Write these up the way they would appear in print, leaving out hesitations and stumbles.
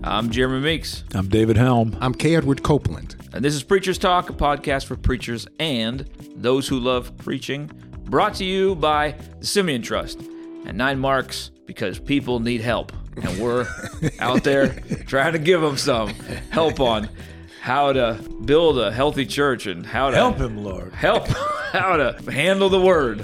I'm Jeremy Meeks. I'm David Helm. I'm K. Edward Copeland. And this is Preachers Talk, a podcast for preachers and those who love preaching, brought to you by the Simeon Trust and 9 Marks, because people need help. And we're out there trying to give them some help on how to build a healthy church and how to help him, Lord. How to handle the word.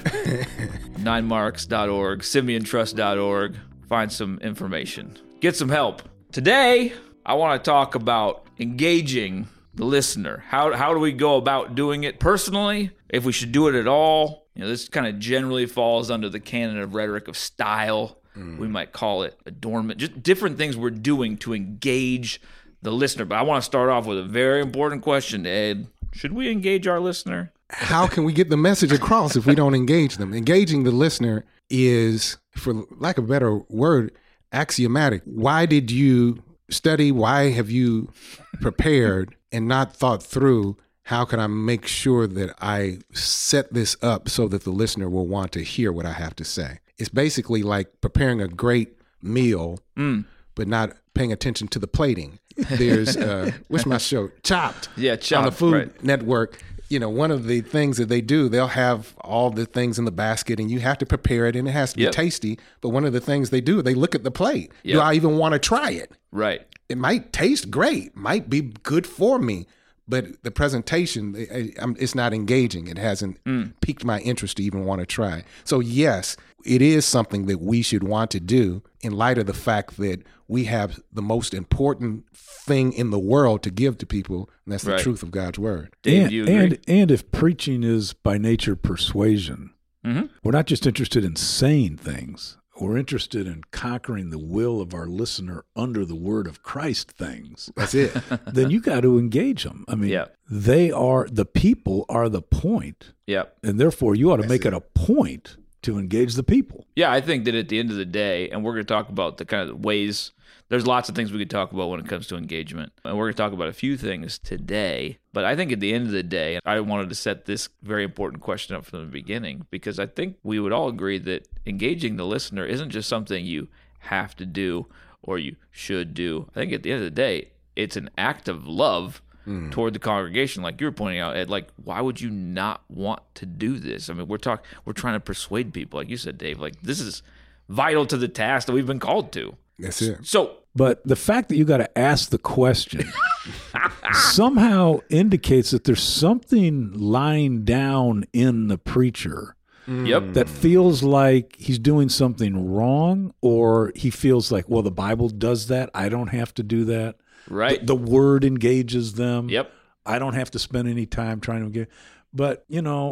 9marks.org, SimeonTrust.org. Find some information. Get some help. Today, I want to talk about engaging the listener. How do we go about doing it personally? If we should do it at all. This kind of generally falls under the canon of rhetoric of style. We might call it adornment. Just different things we're doing to engage the listener. But I want to start off with a very important question, Ed. Should we engage our listener? How can we get the message across if we don't engage them? Engaging the listener is, for lack of a better word, axiomatic. Why did you study? Why have you prepared and not thought through, how can I make sure that I set this up so that the listener will want to hear what I have to say? It's basically like preparing a great meal, but not paying attention to the plating. There's, what's my show? Chopped. Yeah, Chopped. On the Food right. Network. One of the things that they do, they'll have all the things in the basket and you have to prepare it and it has to be tasty. But one of the things they do, they look at the plate. Do I even want to try it? Right. It might taste great, might be good for me, but the presentation, it's not engaging. It hasn't piqued my interest to even want to try. So yes, it is something that we should want to do in light of the fact that we have the most important thing in the world to give to people, and that's the truth of God's word. Dave, do you agree? And if preaching is by nature persuasion, we're not just interested in saying things. We're interested in conquering the will of our listener under the word of Christ things. That's it. Then you got to engage them. I mean, the people are the point. Yep. And therefore you ought to make it a point to engage the people. Yeah, I think that at the end of the day, and we're going to talk about the kind of ways, there's lots of things we could talk about when it comes to engagement. And we're going to talk about a few things today. But I think at the end of the day, I wanted to set this very important question up from the beginning, because I think we would all agree that engaging the listener isn't just something you have to do or you should do. I think at the end of the day, it's an act of love toward the congregation. Like you were pointing out, Ed, like, why would you not want to do this? I mean, we're trying to persuade people, like you said, Dave, like this is vital to the task that we've been called to. That's it. But the fact that you got to ask the question somehow indicates that there's something lying down in the preacher that feels like he's doing something wrong, or he feels like, well, the Bible does that. I don't have to do that. Right. The word engages them. Yep. I don't have to spend any time trying to engage. But,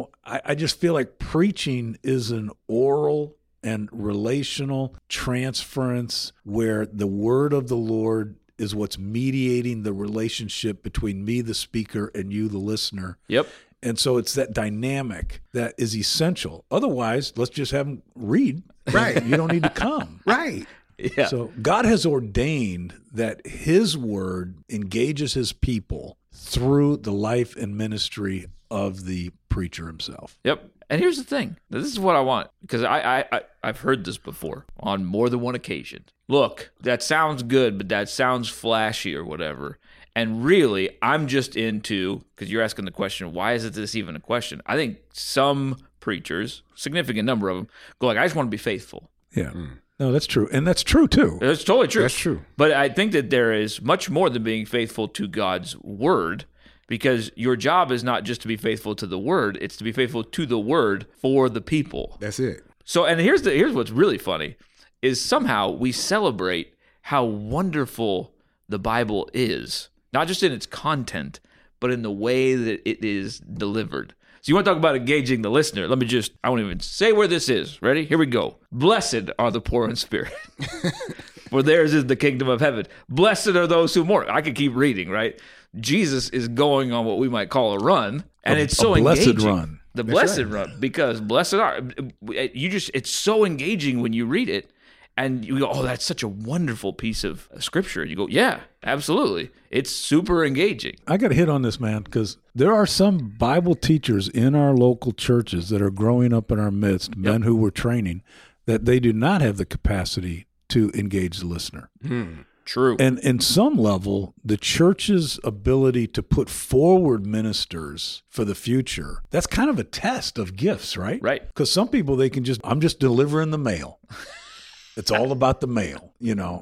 I just feel like preaching is an oral and relational transference where the word of the Lord is what's mediating the relationship between me, the speaker, and you, the listener. Yep. And so it's that dynamic that is essential. Otherwise, let's just have them read. Right. You don't need to come. Right. Yeah. So God has ordained that his word engages his people through the life and ministry of the preacher himself. Yep. And here's the thing. Now, this is what I want, because I've heard this before on more than one occasion. Look, that sounds good, but that sounds flashy or whatever. And really, I'm just into, because you're asking the question, why is this even a question? I think some preachers, significant number of them, go like, I just want to be faithful. Yeah. No, that's true. And that's true, too. That's totally true. That's true. But I think that there is much more than being faithful to God's word, because your job is not just to be faithful to the word, it's to be faithful to the word for the people. That's it. So, and here's what's really funny, is somehow we celebrate how wonderful the Bible is, not just in its content, but in the way that it is delivered. So you want to talk about engaging the listener? I won't even say where this is. Ready? Here we go. Blessed are the poor in spirit, for theirs is the kingdom of heaven. Blessed are those who mourn. I could keep reading, right? Jesus is going on what we might call a run, and it's so engaging. Blessed run. The blessed run, because blessed are it's so engaging when you read it, and you go, oh, that's such a wonderful piece of scripture. And you go, yeah, absolutely. It's super engaging. I got to hit on this, man, because there are some Bible teachers in our local churches that are growing up in our midst, men who we're training, that they do not have the capacity to engage the listener. True. And in some level, the church's ability to put forward ministers for the future, that's kind of a test of gifts, right? Right. Because some people, I'm just delivering the mail. It's all about the mail,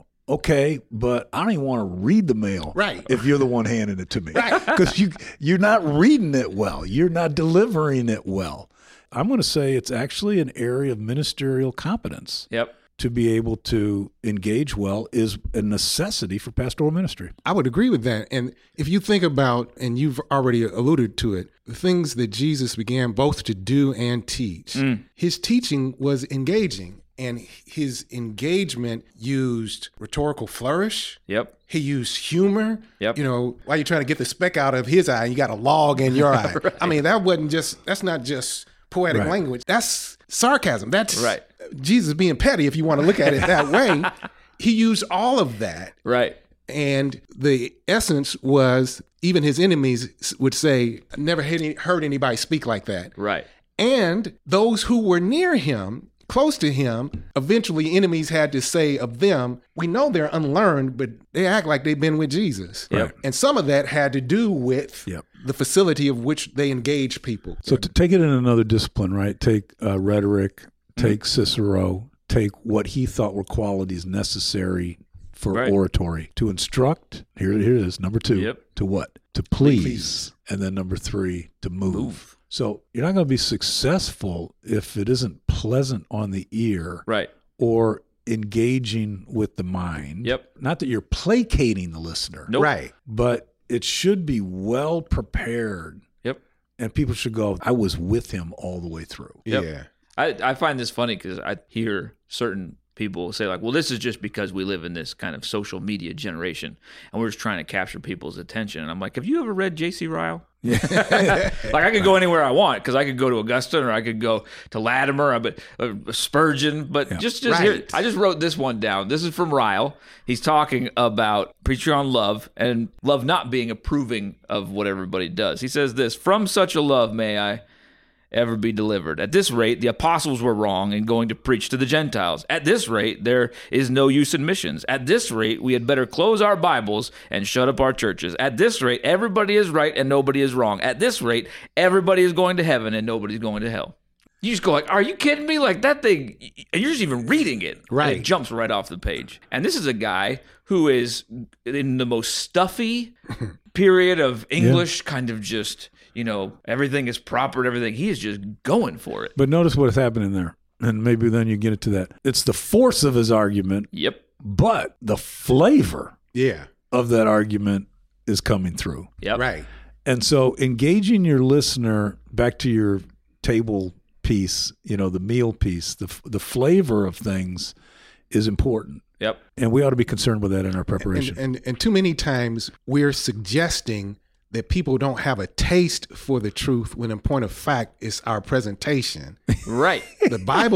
Okay, but I don't even want to read the mail. Right. If you're the one handing it to me. Right. Because you're not reading it well. You're not delivering it well. I'm going to say it's actually an area of ministerial competence. Yep. To be able to engage well is a necessity for pastoral ministry. I would agree with that. And if you think about, and you've already alluded to it, the things that Jesus began both to do and teach, his teaching was engaging. And his engagement used rhetorical flourish. Yep. He used humor. Yep. While you're trying to get the speck out of his eye, you got a log in your eye. Right. I mean, that's not just poetic language. That's sarcasm. That's right. Jesus being petty, if you want to look at it that way. He used all of that. Right. And the essence was, even his enemies would say, I never heard anybody speak like that. Right. And those who were near him, close to him, eventually enemies had to say of them, we know they're unlearned, but they act like they've been with Jesus. Yep. And some of that had to do with the facility of which they engage people. So to take it in another discipline, right? Take rhetoric, take Cicero, take what he thought were qualities necessary for oratory. To instruct, here it is, number 2. Yep. To what? To please. And then number 3, to move. So you're not going to be successful if it isn't pleasant on the ear, right, or engaging with the mind. Yep. Not that you're placating the listener, nope. Right, but it should be well prepared. Yep. And people should go, I was with him all the way through. Yep. Yeah. I find this funny because I hear certain people say, like, well, this is just because we live in this kind of social media generation and we're just trying to capture people's attention. And I'm like, have you ever read J.C. Ryle? Yeah. Like, I could go anywhere I want because I could go to Augustine or I could go to Latimer, but Spurgeon. But just here, I just wrote this one down. This is from Ryle. He's talking about preaching on love and love not being approving of what everybody does. He says this: from such a love may I ever be delivered. At this rate, the apostles were wrong in going to preach to the Gentiles. At this rate, there is no use in missions. At this rate, we had better close our Bibles and shut up our churches. At this rate, everybody is right and nobody is wrong. At this rate, everybody is going to heaven and nobody's going to hell. You just go like, are you kidding me? Like, that thing, you're just even reading it. Right. And it jumps right off the page. And this is a guy who is in the most stuffy period of English, kind of just, everything is proper and everything. He is just going for it. But notice what's happening there. And maybe then you get into that. It's the force of his argument. Yep. But the flavor Yeah. of that argument is coming through. Yep. Right. And so engaging your listener, back to your table piece, the meal piece, the flavor of things is important. Yep. And we ought to be concerned with that in our preparation. And too many times we're suggesting that people don't have a taste for the truth when in point of fact it's our presentation. Right. The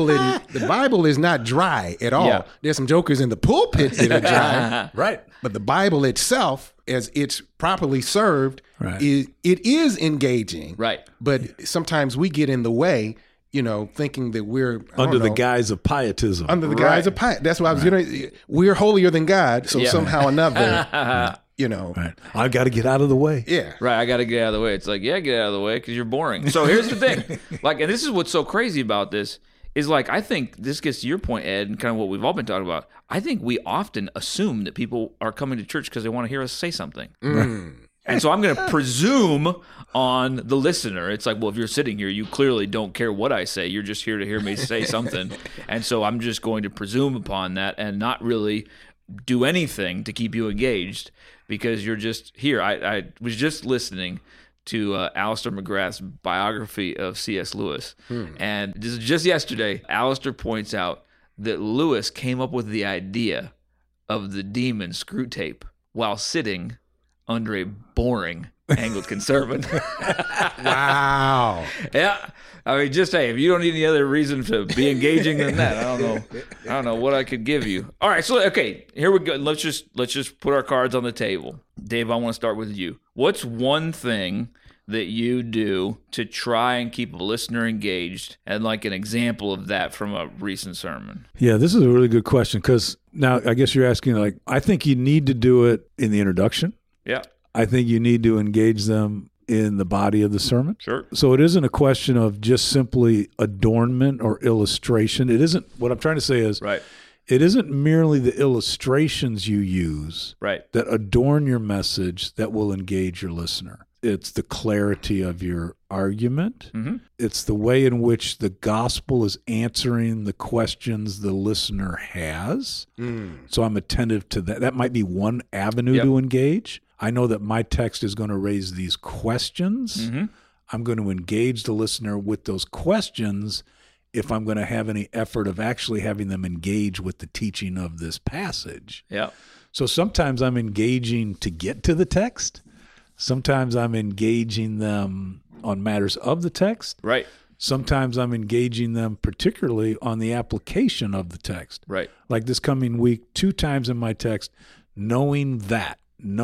Bible is not dry at all. Yeah. There's some jokers in the pulpit that are dry. Right. But the Bible itself, as it's properly served, Right. it is engaging. Right. But sometimes we get in the way, thinking that we're Under the guise of pietism. under the guise of piety. That's why I was we're holier than God. So Yeah. somehow or another, Right. I got to get out of the way. yeah. Right, I got to get out of the way. It's like, yeah, get out of the way because you're boring. So here's the thing. And this is what's so crazy about this is, I think this gets to your point, Ed, and kind of what we've all been talking about. I think we often assume that people are coming to church because they want to hear us say something. And so I'm going to presume on the listener. It's like, well, if you're sitting here, you clearly don't care what I say. You're just here to hear me say something. And so I'm just going to presume upon that and not really do anything to keep you engaged because you're just here. I was just listening to Alistair McGrath's biography of C.S. Lewis. And just yesterday, Alistair points out that Lewis came up with the idea of the demon screw tape while sitting under a boring Anglican sermon. Wow. Yeah. I mean, just hey, if you don't need any other reason to be engaging than that, I don't know what I could give you. All right, so okay, here we go. Let's just put our cards on the table. Dave, I want to start with you. What's one thing that you do to try and keep a listener engaged, and like an example of that from a recent sermon? Yeah, this is a really good question, because now I guess you're asking, like, I think you need to do it in the introduction. Yeah. I think you need to engage them in the body of the sermon. Sure. So it isn't a question of just simply adornment or illustration. It isn't, what I'm trying to say is, Right. it isn't merely the illustrations you use Right. that adorn your message that will engage your listener. It's the clarity of your argument. Mm-hmm. It's the way in which the gospel is answering the questions the listener has. So I'm attentive to that. That might be one avenue to engage. I know that my text is going to raise these questions. Mm-hmm. I'm going to engage the listener with those questions if I'm going to have any effort of actually having them engage with the teaching of this passage. Yeah. So sometimes I'm engaging to get to the text. Sometimes I'm engaging them on matters of the text. Right. Sometimes I'm engaging them particularly on the application of the text. Right. Like this coming week, 2 times in my text, knowing that.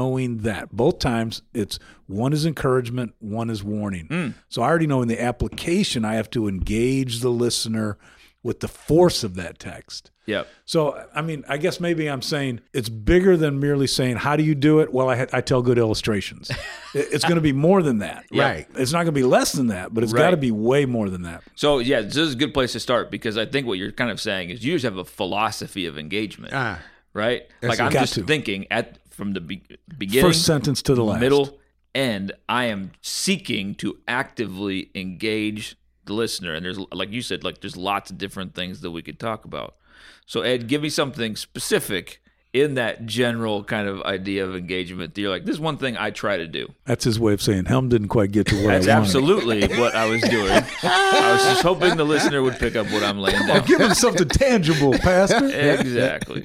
Both times it's one is encouragement, one is warning. So I already know in the application I have to engage the listener with the force of that text. Yep. So, I mean, I guess maybe I'm saying it's bigger than merely saying, how do you do it? Well, I tell good illustrations. It's going to be more than that. Right. It's not going to be less than that, but it's got to be way more than that. So, yeah, this is a good place to start, because I think what you're kind of saying is you just have a philosophy of engagement, right? Like, I'm just thinking from the beginning, first sentence to the last, middle, end, I am seeking to actively engage the listener. And there's, like you said, like there's lots of different things that we could talk about. So, Ed, give me something specific in that general kind of idea of engagement that you're like, this is one thing I try to do. That's his way of saying Helm didn't quite get to what That's I wanted. absolutely what I was doing. I was just hoping the listener would pick up what I'm laying down. Give him something tangible, Pastor. Exactly.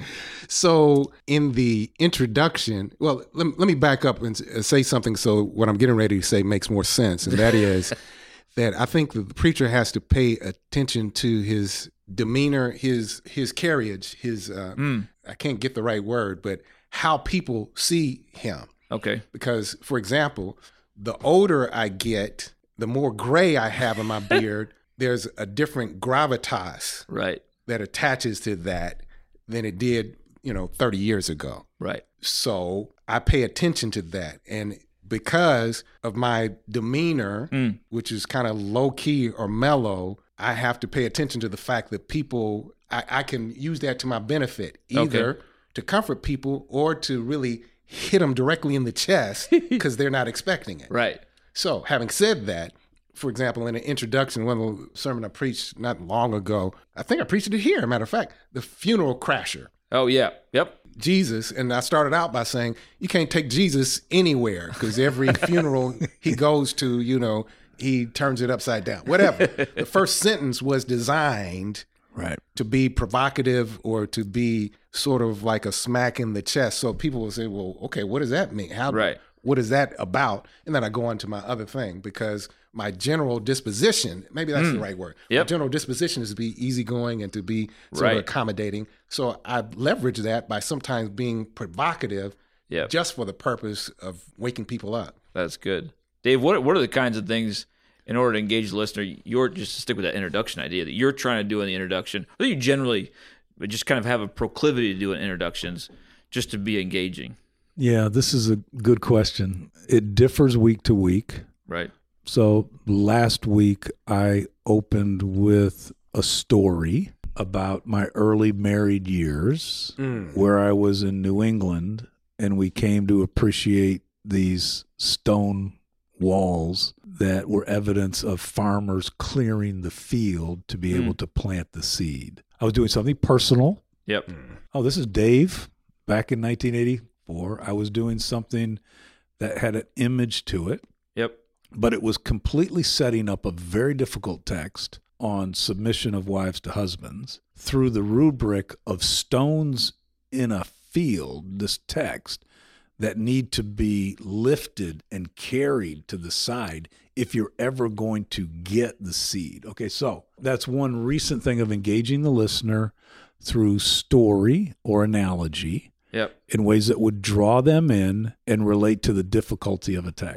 So in the introduction, well, let me back up and say something so what I'm getting ready to say makes more sense. And that is that I think the preacher has to pay attention to his demeanor, his carriage, his, I can't get the right word, but how people see him. Okay. Because, for example, the older I get, the more gray I have in my beard, there's a different gravitas that attaches to that than it did 30 years ago. Right. So I pay attention to that. And because of my demeanor, which is kind of low key or mellow, I have to pay attention to the fact that people, I can use that to my benefit, either to comfort people or to really hit them directly in the chest because they're not expecting it. Right. So having said that, for example, in an introduction, one of the sermon I preached not long ago, I think I preached it here, matter of fact, the funeral crasher. Oh, yeah. Yep. Jesus. And I started out by saying, you can't take Jesus anywhere because every funeral he goes to, he turns it upside down, whatever. The first sentence was designed to be provocative or to be sort of like a smack in the chest. So people will say, well, okay, what does that mean? What is that about? And then I go on to my other thing because my general disposition, maybe that's the right word. My general disposition is to be easygoing and to be sort of accommodating. So I leverage that by sometimes being provocative just for the purpose of waking people up. That's good. Dave, what are the kinds of things in order to engage the listener, you're just to stick with that introduction idea that you're trying to do in the introduction, or you generally just kind of have a proclivity to do in introductions just to be engaging? Yeah, this is a good question. It differs week to week. Right. So last week I opened with a story about my early married years where I was in New England and we came to appreciate these stone walls that were evidence of farmers clearing the field to be able to plant the seed. I was doing something personal. Yep. Oh, this is Dave. Back in 1984, I was doing something that had an image to it. Yep. But it was completely setting up a very difficult text on submission of wives to husbands through the rubric of stones in a field, this text, that need to be lifted and carried to the side if you're ever going to get the seed. Okay, so that's one recent thing of engaging the listener through story or analogy in ways that would draw them in and relate to the difficulty of a text.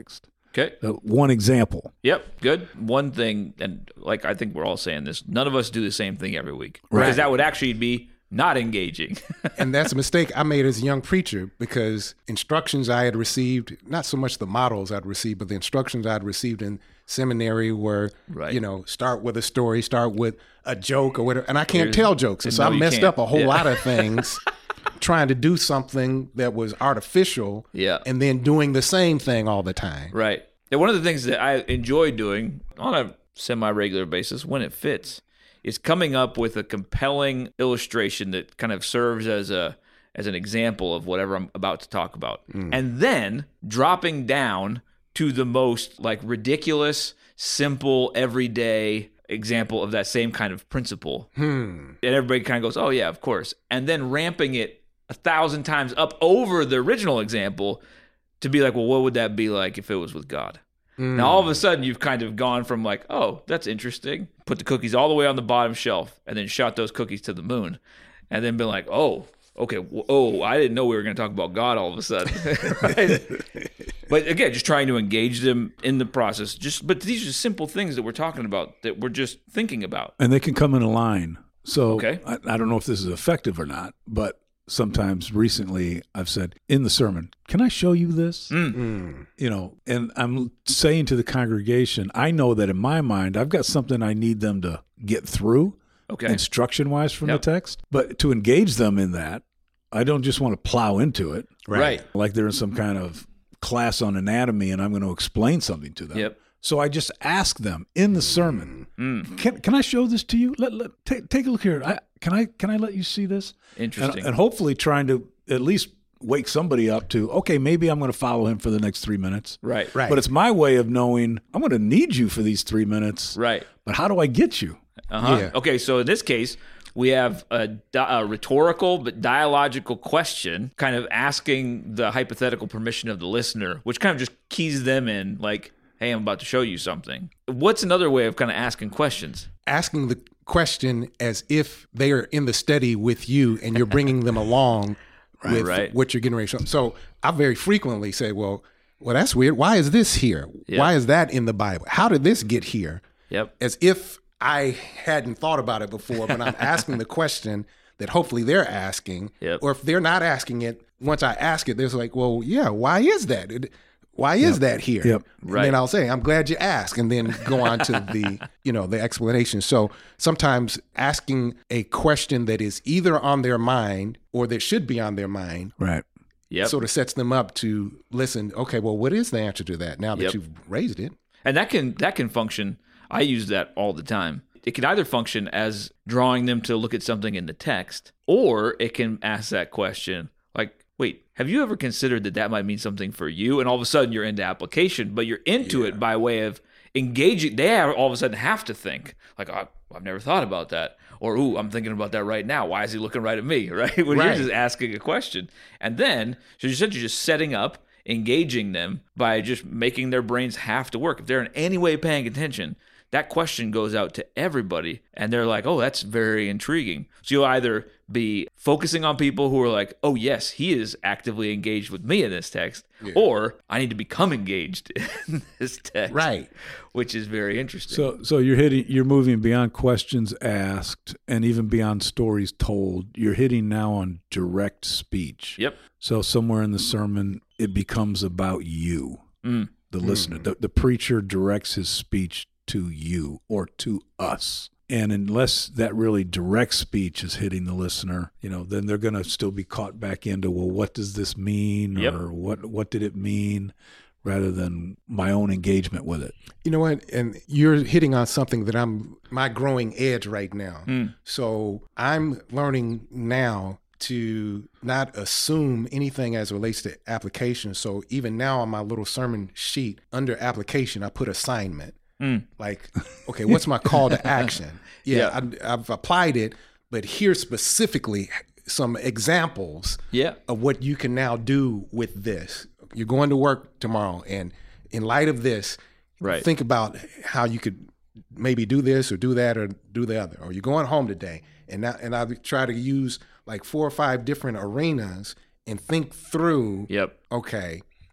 Okay. One example. Yep. Good. One thing, and like I think we're all saying this, none of us do the same thing every week. Right. Because that would actually be not engaging. And that's a mistake I made as a young preacher, because instructions I had received, not so much the models I'd received, but the instructions I'd received in seminary were, Right. you know, start with a story, start with a joke or whatever. And I can't tell jokes. And so No, I you messed can't. up a whole Yeah. lot of things trying to do something that was artificial Yeah. and then doing the same thing all the time. Right. And one of the things that I enjoy doing on a semi-regular basis when it fits is coming up with a compelling illustration that kind of serves as an example of whatever I'm about to talk about. And then dropping down to the most like ridiculous, simple, everyday example of that same kind of principle. And everybody kind of goes, "Oh yeah, of course." And then ramping it 1,000 times up over the original example to be like, well, what would that be like if it was with God? Now, all of a sudden, you've kind of gone from like, oh, that's interesting, put the cookies all the way on the bottom shelf, and then shot those cookies to the moon, and then been like, oh, okay, I didn't know we were going to talk about God all of a sudden. Right? But again, just trying to engage them in the process. But these are simple things that we're talking about that we're just thinking about. And they can come in a line. So Okay. I don't know if this is effective or not, but sometimes recently I've said in the sermon, can I show you this? You know, and I'm saying to the congregation, I know that in my mind, I've got something I need them to get through Okay. instruction-wise from Yep. the text. But to engage them in that, I don't just want to plow into it. Right. Like they're in some kind of class on anatomy and I'm going to explain something to them. Yep. So I just ask them in the sermon, can I show this to you? Take a look here. Can I let you see this? Interesting. And hopefully trying to at least wake somebody up to, okay, maybe I'm going to follow him for the next 3 minutes. Right. Right. But it's my way of knowing I'm going to need you for these 3 minutes. Right. But how do I get you? Uh-huh. Yeah. Okay, so in this case, we have a rhetorical but dialogical question, kind of asking the hypothetical permission of the listener, which kind of just keys them in, like, hey, I'm about to show you something. What's another way of kind of asking questions? Asking the question as if they are in the study with you and you're bringing them along with Right. what you're getting ready to show. So I very frequently say, well, that's weird. Why is this here? Yeah. Why is that in the Bible? How did this get here? Yep. As if I hadn't thought about it before, but I'm asking the question that hopefully they're asking. Yep. Or if they're not asking it, once I ask it, there's like, well, yeah, why is that? Why is that here? Yep. And Right. then I'll say, I'm glad you asked, and then go on to the explanation. So sometimes asking a question that is either on their mind or that should be on their mind Right. Yep. sort of sets them up to listen. Okay, well, what is the answer to that now that Yep. you've raised it? And that can function. I use that all the time. It can either function as drawing them to look at something in the text, or it can ask that question like, wait, have you ever considered that might mean something for you? And all of a sudden you're into application, but you're into it by way of engaging. They all of a sudden have to think like, oh, I've never thought about that. Or, ooh, I'm thinking about that right now. Why is he looking right at me? Right? When Right. you're just asking a question. And then, so you're essentially just setting up, engaging them by just making their brains have to work. If they're in any way paying attention, that question goes out to everybody and they're like, oh, that's very intriguing. So you'll either be focusing on people who are like, oh, yes, he is actively engaged with me in this text, or I need to become engaged in this text. Right. Which is very interesting. So you're moving beyond questions asked and even beyond stories told. You're hitting now on direct speech. Yep. So somewhere in the sermon, it becomes about you, the listener. The preacher directs his speech to you or to us. And unless that really direct speech is hitting the listener, then they're going to still be caught back into, well, what does this mean? Yep. Or what did it mean? Rather than my own engagement with it. You know what? And you're hitting on something that my growing edge right now. So I'm learning now to not assume anything as it relates to application. So even now on my little sermon sheet, under application, I put assignment. Like, okay, what's my call to action? I've applied it, but here's specifically some examples of what you can now do with this. You're going to work tomorrow, and in light of this, think about how you could maybe do this or do that or do the other. Or you're going home today, and I try to use like 4 or 5 different arenas and think through. Yep. Okay,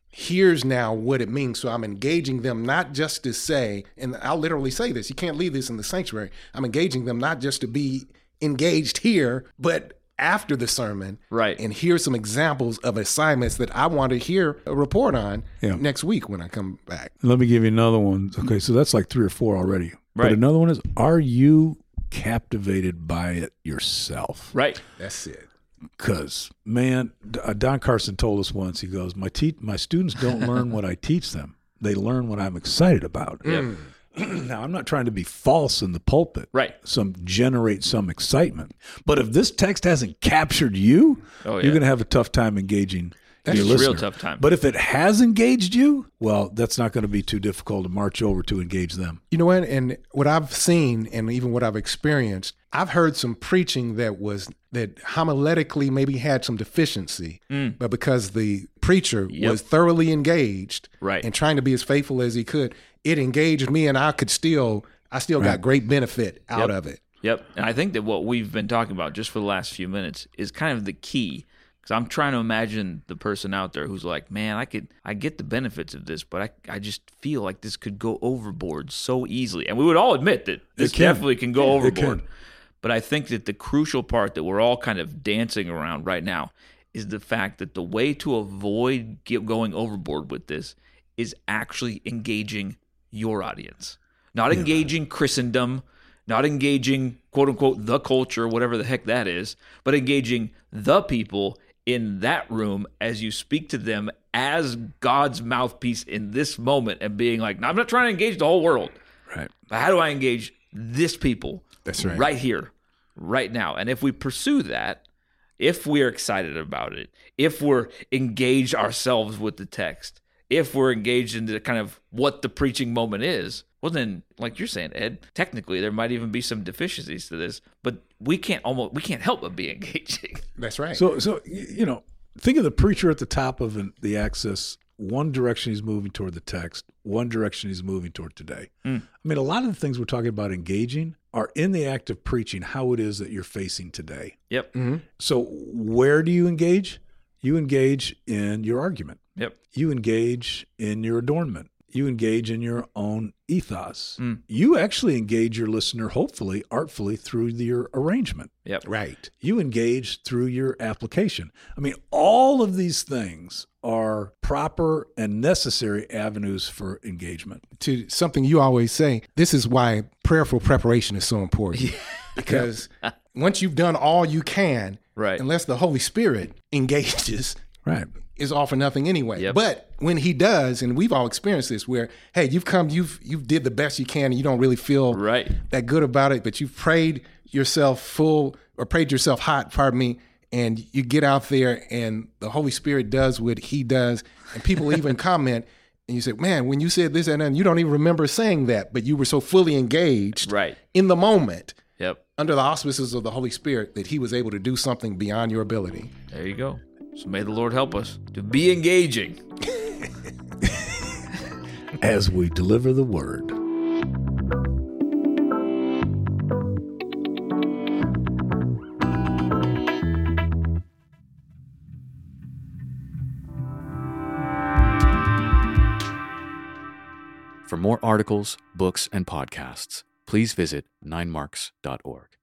here's now what it means. So I'm engaging them not just to say, and I'll literally say this, you can't leave this in the sanctuary. I'm engaging them not just to be engaged here, but after the sermon. Right. And here's some examples of assignments that I want to hear a report on next week when I come back. Let me give you another one. Okay, so that's like 3 or 4 already. Right. But another one is, are you captivated by it yourself? Right. That's it. Because, man, Don Carson told us once, he goes, my students don't learn what I teach them. They learn what I'm excited about. Yep. Now, I'm not trying to be false in the pulpit. Right. Generate some excitement. But if this text hasn't captured you, you're going to have a tough time engaging your listener. Real tough time. But if it has engaged you, well, that's not going to be too difficult to march over to engage them. You know what? And what I've seen and even what I've experienced, I've heard some preaching that homiletically maybe had some deficiency, but because the preacher was thoroughly engaged and trying to be as faithful as he could, it engaged me, and I still got great benefit out of it. Yep. And I think that what we've been talking about just for the last few minutes is kind of the key. Because I'm trying to imagine the person out there who's like, man, I get the benefits of this, but I just feel like this could go overboard so easily. And we would all admit that this definitely can go overboard. But I think that the crucial part that we're all kind of dancing around right now is the fact that the way to avoid going overboard with this is actually engaging your audience. Not engaging Christendom, not engaging, quote unquote, the culture, whatever the heck that is, but engaging the people in that room as you speak to them as God's mouthpiece in this moment and being like, no, I'm not trying to engage the whole world. Right. But how do I engage this people? That's right. Right here, right now. And if we pursue that, if we're excited about it, if we're engaged ourselves with the text, if we're engaged into kind of what the preaching moment is, well then, like you're saying, Ed, technically there might even be some deficiencies to this, but we can't help but be engaging. That's right. So think of the preacher at the top of the axis. One direction he's moving toward the text, one direction he's moving toward today. I mean, a lot of the things we're talking about engaging are in the act of preaching how it is that you're facing today. Yep. Mm-hmm. So where do you engage? You engage in your argument. Yep. You engage in your adornment. You engage in your own ethos. You actually engage your listener, hopefully, artfully, through your arrangement. Yep. Right. You engage through your application. I mean, all of these things are proper and necessary avenues for engagement. To something you always say, this is why prayerful preparation is so important. Because once you've done all you can, unless the Holy Spirit engages, is all for nothing anyway. Yep. But when he does, and we've all experienced this, where, hey, you've did the best you can and you don't really feel that good about it, but you've prayed yourself hot, and you get out there and the Holy Spirit does what he does, and people even comment, and you say, man, when you said this and that, you don't even remember saying that, but you were so fully engaged in the moment under the auspices of the Holy Spirit that he was able to do something beyond your ability. There you go. So may the Lord help us to be engaging as we deliver the word. For more articles, books, and podcasts, please visit ninemarks.org.